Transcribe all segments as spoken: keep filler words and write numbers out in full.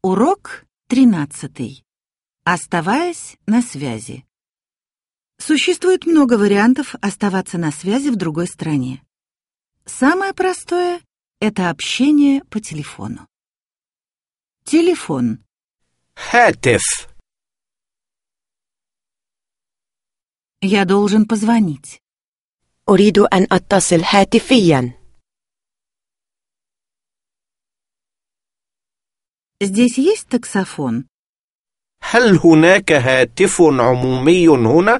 Урок тринадцатый. Оставаясь на связи. Существует много вариантов оставаться на связи в другой стране. Самое простое — это общение по телефону. Телефон. هاتف. Я должен позвонить. أريد أن أتصل هاتفياً. Здесь есть таксофон? هل هناك هاتف عمومي هنا؟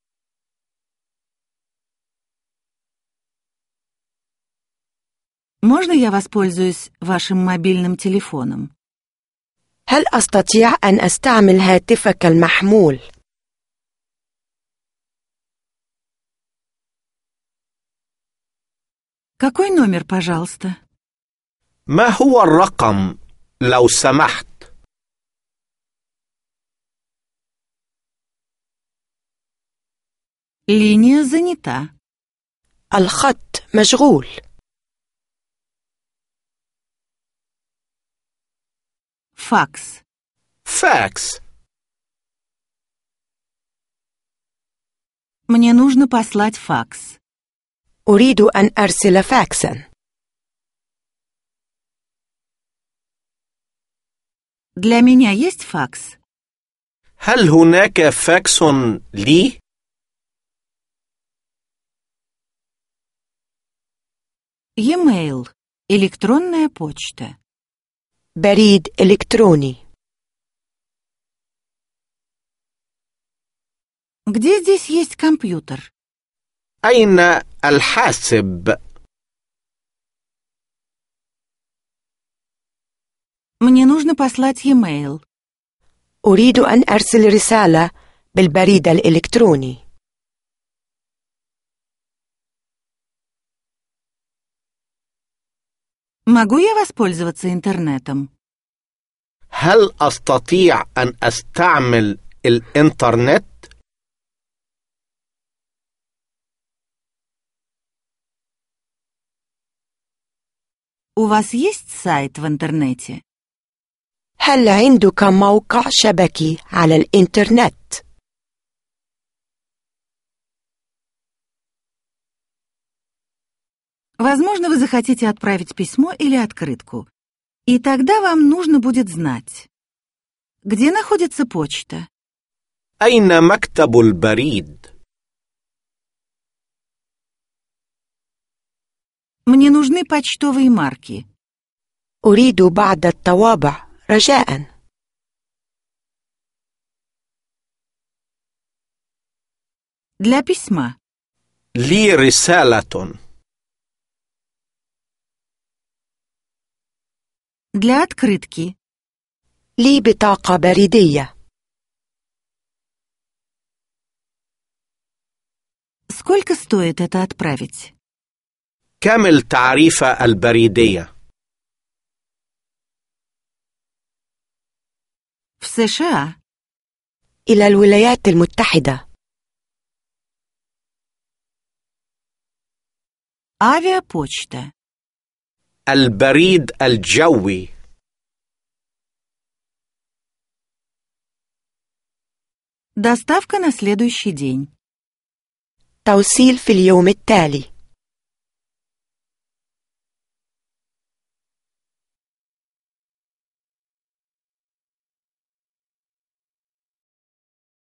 Можно я воспользуюсь вашим мобильным телефоном? هل أستطيع أن أستعمل هاتفك المحمول؟ Какой номер, пожалуйста? ما هو الرقم لو سمحت؟ Линия занята. الخط مشغول. Факс. فاكس. Мне нужно послать факс. أريد أن أرسل فاكساً. Для меня есть факс? هل هناك فاكس لي؟ E-mail. Электронная почта. بريد إلكتروني. Где здесь есть компьютер? أين الحاسب؟ Мне нужно послать e-mail. أريد أن أرسل رسالة بالبريد الإلكتروني. Могу я воспользоваться интернетом? هل أستطيع أن أستعمل الإنترنت؟ У вас есть сайт в интернете? هل عندك موقع شبكي على الإنترنت؟ Возможно, вы захотите отправить письмо или открытку. И тогда вам нужно будет знать, где находится почта. أين مكتب البريد؟ Мне нужны почтовые марки. أريد بعض الطوابع رجاءً. Для письма. لي رسالة. Для открытки. لي بطاقة بريدية. Сколько стоит это отправить? كم التعريفة البريدية؟ В США. إلى الولايات المتحدة. Авиапочта. البريد الجوي. Доставка на следующий день. توصيل في اليوم التالي.